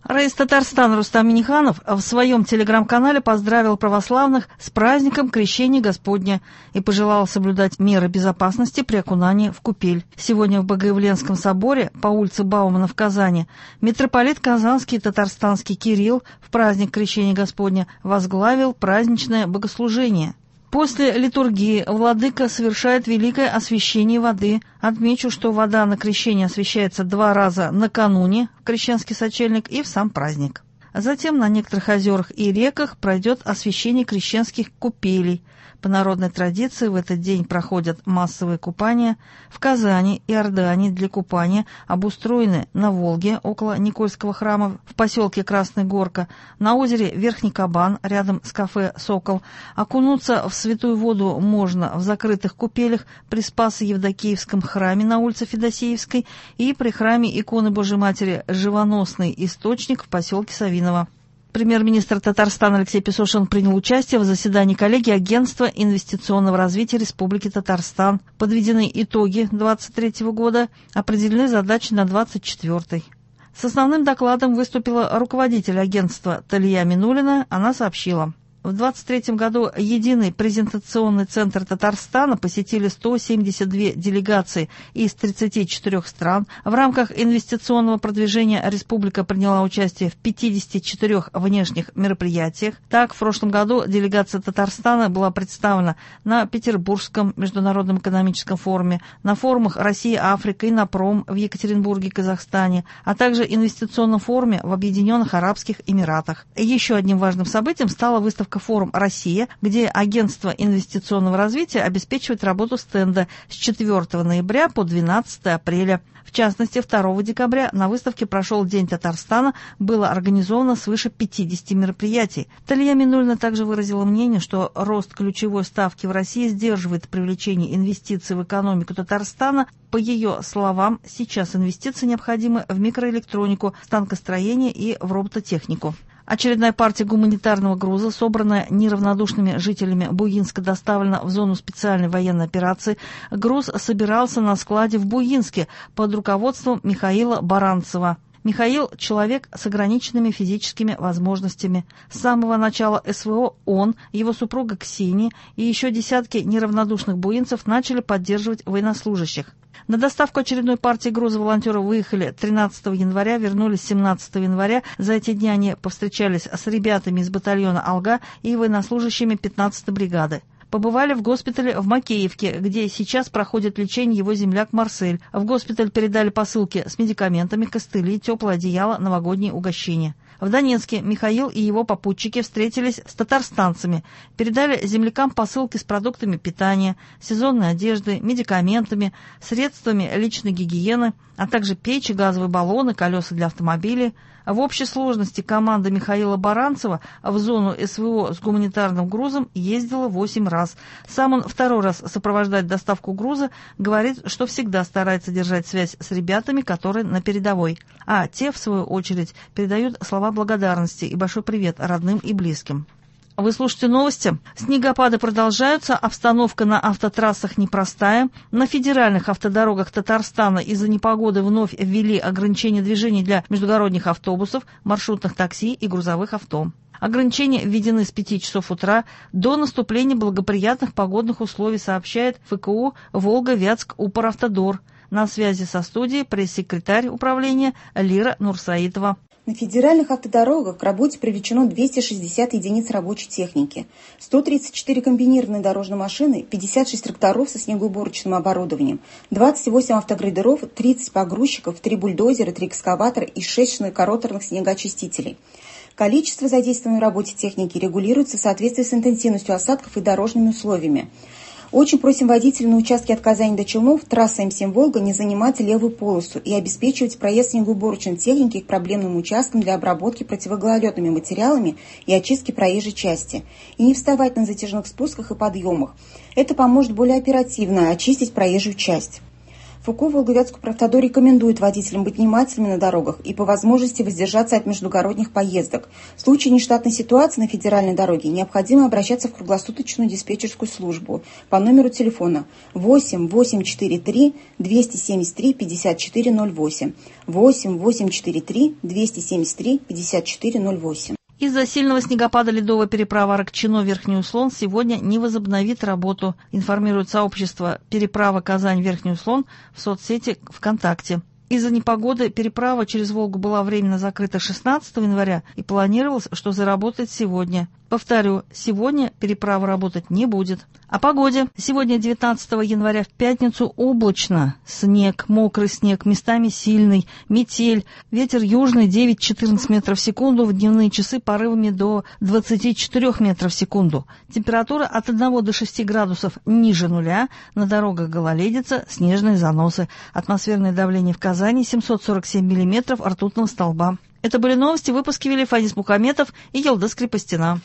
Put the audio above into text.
Раис Татарстана Рустам Минниханов в своем телеграм-канале поздравил православных с праздником Крещения Господня и пожелал соблюдать меры безопасности при окунании в купель. Сегодня в Богоявленском соборе по улице Баумана в Казани митрополит Казанский и Татарстанский Кирилл в праздник Крещения Господня возглавил праздничное богослужение. После литургии владыка совершает великое освящение воды. Отмечу, что вода на крещение освящается 2 раза накануне, в крещенский сочельник, и в сам праздник. Затем на некоторых озерах и реках пройдет освящение крещенских купелей. По народной традиции в этот день проходят массовые купания. В Казани и Иордании для купания обустроены на Волге около Никольского храма, в поселке Красная Горка, на озере Верхний Кабан рядом с кафе «Сокол». Окунуться в святую воду можно в закрытых купелях при Спасо-Евдокиевском храме на улице Федосеевской и при храме иконы Божьей Матери «Живоносный источник» в поселке Савиново. Премьер-министр Татарстана Алексей Песошин принял участие в заседании коллегии Агентства инвестиционного развития Республики Татарстан. Подведены итоги 2023 года, определены задачи на 2024. С основным докладом выступила руководитель агентства Талия Минулина. Она сообщила: в 2023 году единый презентационный центр Татарстана посетили 172 делегации из 34 стран. В рамках инвестиционного продвижения республика приняла участие в 54 внешних мероприятиях. Так, в прошлом году делегация Татарстана была представлена на Петербургском международном экономическом форуме, на форумах «Россия-Африка» и «Напром» в Екатеринбурге, Казахстане, а также инвестиционном форуме в Объединенных Арабских Эмиратах. Еще одним важным событием стала выставка «Форум Россия», где Агентство инвестиционного развития обеспечивает работу стенда с 4 ноября по 12 апреля. В частности, 2 декабря на выставке прошел День Татарстана, было организовано свыше 50 мероприятий. Талия Минулина также выразила мнение, что рост ключевой ставки в России сдерживает привлечение инвестиций в экономику Татарстана. По ее словам, сейчас инвестиции необходимы в микроэлектронику, станкостроение и в робототехнику. Очередная партия гуманитарного груза, собранная неравнодушными жителями Бугинска, доставлена в зону специальной военной операции. Груз собирался на складе в Бугинске под руководством Михаила Баранцева. Михаил – человек с ограниченными физическими возможностями. С самого начала СВО он, его супруга Ксения и еще десятки неравнодушных буинцев начали поддерживать военнослужащих. На доставку очередной партии груза волонтеры выехали 13 января, вернулись 17 января. За эти дни они повстречались с ребятами из батальона «Алга» и военнослужащими 15-й бригады. Побывали в госпитале в Макеевке, где сейчас проходит лечение его земляк Марсель. В госпиталь передали посылки с медикаментами, костыли, теплое одеяло, новогодние угощения. В Донецке Михаил и его попутчики встретились с татарстанцами, передали землякам посылки с продуктами питания, сезонной одеждой, медикаментами, средствами личной гигиены, а также печи, газовые баллоны, колеса для автомобилей. В общей сложности команда Михаила Баранцева в зону СВО с гуманитарным грузом ездила 8 раз. Сам он 2-й раз сопровождает доставку груза, говорит, что всегда старается держать связь с ребятами, которые на передовой. А те, в свою очередь, передают слова благодарности и большой привет родным и близким. Вы слушаете новости. Снегопады продолжаются, обстановка на автотрассах непростая. На федеральных автодорогах Татарстана из-за непогоды вновь ввели ограничения движения для междугородних автобусов, маршрутных такси и грузовых авто. Ограничения введены с 5 часов утра до наступления благоприятных погодных условий, сообщает ФКУ «Волга-Вятск-Упоравтодор». На связи со студией пресс-секретарь управления Лира Нурсаитова. На федеральных автодорогах к работе привлечено 260 единиц рабочей техники, 134 комбинированные дорожные машины, 56 тракторов со снегоуборочным оборудованием, 28 автогрейдеров, 30 погрузчиков, 3 бульдозера, 3 экскаватора и 6 широкороторных снегоочистителей. Количество задействованной в работе техники регулируется в соответствии с интенсивностью осадков и дорожными условиями. Очень просим водителей на участке от Казани до Челнов, трасса М7 «Волга» не занимать левую полосу и обеспечивать проезд снегоуборочной техники к проблемным участкам для обработки противогололедными материалами и очистки проезжей части. И не вставать на затяжных спусках и подъемах. Это поможет более оперативно очистить проезжую часть. ФУКО Волговятского рекомендует водителям быть внимательными на дорогах и по возможности воздержаться от междугородних поездок. В случае нештатной ситуации на федеральной дороге необходимо обращаться в круглосуточную диспетчерскую службу по номеру телефона 8 843 273 5408 8 843 273 5408. Из-за сильного снегопада ледовая переправа Аракчино-Верхний Услон сегодня не возобновит работу, информирует сообщество «Переправа Казань-Верхний Услон» в соцсети ВКонтакте. Из-за непогоды переправа через Волгу была временно закрыта 16 января и планировалось, что заработает сегодня. Повторю, сегодня переправа работать не будет. О погоде. Сегодня, 19 января, в пятницу, облачно. Снег, мокрый снег, местами сильный, метель. Ветер южный 9-14 метров в секунду, в дневные часы порывами до 24 метров в секунду. Температура от 1 до 6 градусов ниже нуля. На дорогах гололедица, снежные заносы. Атмосферное давление в Казани 747 миллиметров ртутного столба. Это были новости, выпуски вели Фанис Мухаметов и Елдыс Крепостина.